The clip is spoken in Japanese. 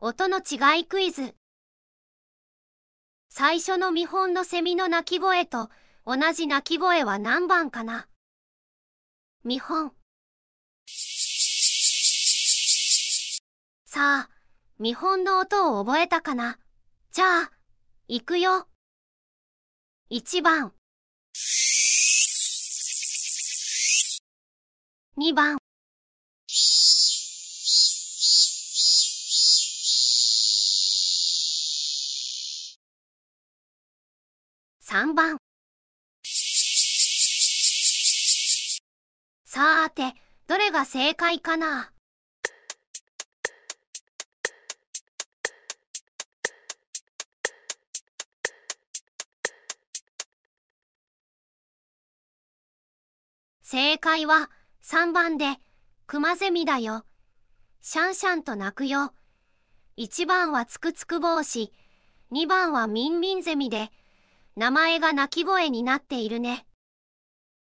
音の違いクイズ。最初の見本のセミの鳴き声と同じ鳴き声は何番かな？見本。さあ、見本の音を覚えたかな？じゃあ、いくよ。1番。2番。3番。さーて、どれが正解かな？正解は3番で、クマゼミだよ。シャンシャンと鳴くよ。1番はつくつく帽子、2番はミンミンゼミで、名前が鳴き声になっているね。